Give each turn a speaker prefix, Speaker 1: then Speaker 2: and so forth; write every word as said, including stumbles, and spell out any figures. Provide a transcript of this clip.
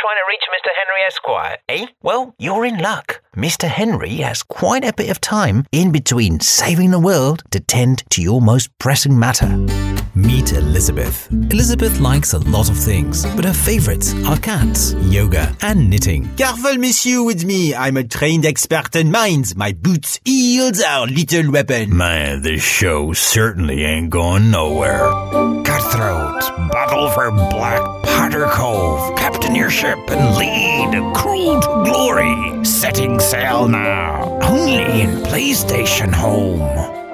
Speaker 1: trying to reach Mister Henry Esquire, eh? Well, you're in luck. Mister Henry has quite a bit of time in between saving the world to tend to your most pressing matter.
Speaker 2: Meet Elizabeth. Elizabeth likes a lot of things, but her favorites are cats, yoga, and knitting.
Speaker 3: Careful, monsieur, with me. I'm a trained expert in mines. My boots, heels are little weapon.
Speaker 4: Man, this show certainly ain't going nowhere. Cutthroat, battle for Black Powder Cove. Captain your ship and lead. Cruel to glory. Setting sail now. Only in PlayStation Home.